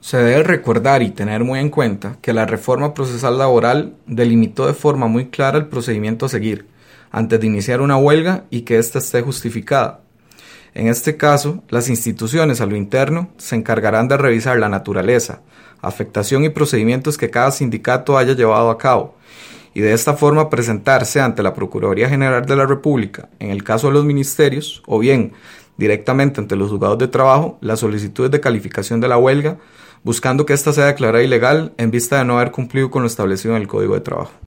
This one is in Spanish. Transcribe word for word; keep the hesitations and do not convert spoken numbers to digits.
Se debe recordar y tener muy en cuenta que la reforma procesal laboral delimitó de forma muy clara el procedimiento a seguir antes de iniciar una huelga y que ésta esté justificada. En este caso, las instituciones a lo interno se encargarán de revisar la naturaleza, afectación y procedimientos que cada sindicato haya llevado a cabo, y de esta forma presentarse ante la Procuraduría General de la República, en el caso de los ministerios, o bien directamente ante los juzgados de trabajo, las solicitudes de calificación de la huelga, buscando que ésta sea declarada ilegal en vista de no haber cumplido con lo establecido en el Código de Trabajo.